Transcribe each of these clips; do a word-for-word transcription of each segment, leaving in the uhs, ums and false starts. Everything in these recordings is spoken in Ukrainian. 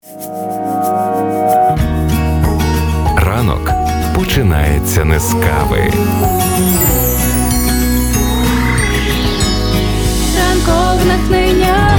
Ранок починається не з кави. Ранкове натхнення.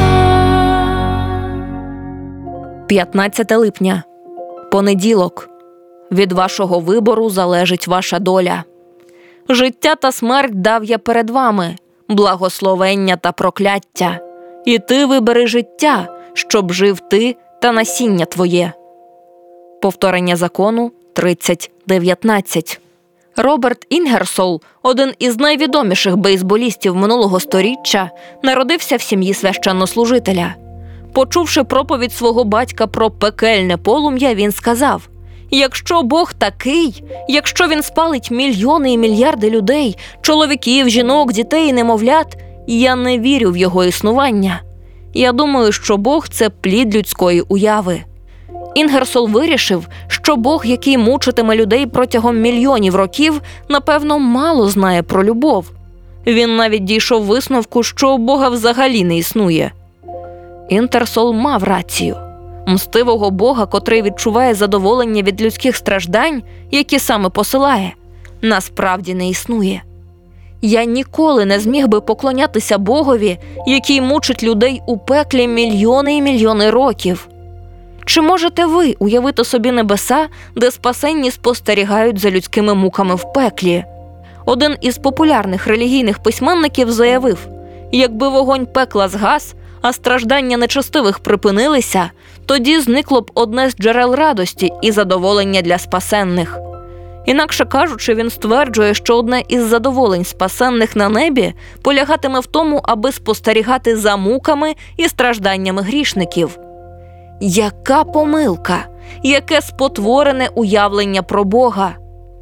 п'ятнадцяте липня. Понеділок. Від вашого вибору залежить ваша доля. Життя та смерть дав я перед вами, благословення та прокляття. І ти вибери життя, щоб жив ти та насіння твоє. Повторення закону тридцять дев'ятнадцять. Роберт Інгерсол, один із найвідоміших бейсболістів минулого сторіччя, народився в сім'ї священнослужителя. Почувши проповідь свого батька про пекельне полум'я, він сказав: «Якщо Бог такий, якщо Він спалить мільйони і мільярди людей, чоловіків, жінок, дітей і немовлят, я не вірю в Його існування. Я думаю, що Бог – це плід людської уяви». Інгерсол вирішив, що Бог, який мучитиме людей протягом мільйонів років, напевно, мало знає про любов. Він навіть дійшов висновку, що Бога взагалі не існує. Інгерсол мав рацію. Мстивого Бога, котрий відчуває задоволення від людських страждань, які саме посилає, насправді не існує. Я ніколи не зміг би поклонятися Богові, який мучить людей у пеклі мільйони і мільйони років. Чи можете ви уявити собі небеса, де спасенні спостерігають за людськими муками в пеклі? Один із популярних релігійних письменників заявив: якби вогонь пекла згас, а страждання нечестивих припинилися, тоді зникло б одне з джерел радості і задоволення для спасенних. Інакше кажучи, він стверджує, що одне із задоволень спасенних на небі полягатиме в тому, аби спостерігати за муками і стражданнями грішників. Яка помилка! Яке спотворене уявлення про Бога!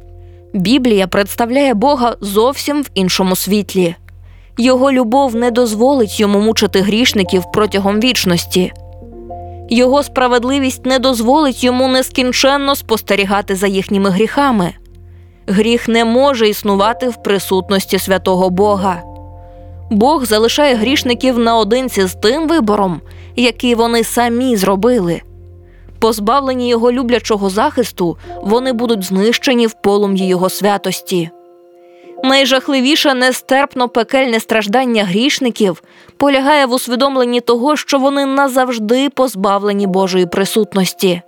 Біблія представляє Бога зовсім в іншому світлі. Його любов не дозволить йому мучити грішників протягом вічності. Його справедливість не дозволить йому нескінченно спостерігати за їхніми гріхами. Гріх не може існувати в присутності святого Бога. Бог залишає грішників наодинці з тим вибором, який вони самі зробили. Позбавлені його люблячого захисту, вони будуть знищені в полум'ї його святості. Найжахливіше нестерпно пекельне страждання грішників полягає в усвідомленні того, що вони назавжди позбавлені Божої присутності.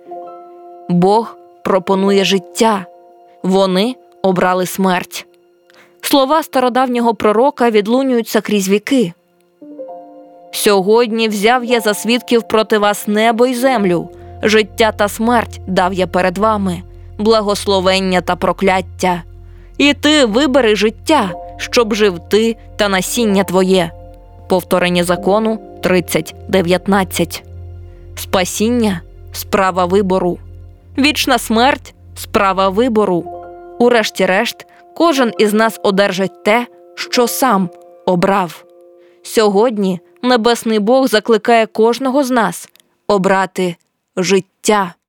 Бог пропонує життя. Вони обрали смерть. Слова стародавнього пророка відлунюються крізь віки. «Сьогодні взяв я за свідків проти вас небо й землю, життя та смерть дав я перед вами, благословення та прокляття. І ти вибери життя, щоб жив ти та насіння твоє». Повторення закону тридцять дев'ятнадцять. Спасіння – справа вибору. Вічна смерть – справа вибору. Урешті-решт, кожен із нас одержить те, що сам обрав. Сьогодні Небесний Бог закликає кожного з нас обрати життя.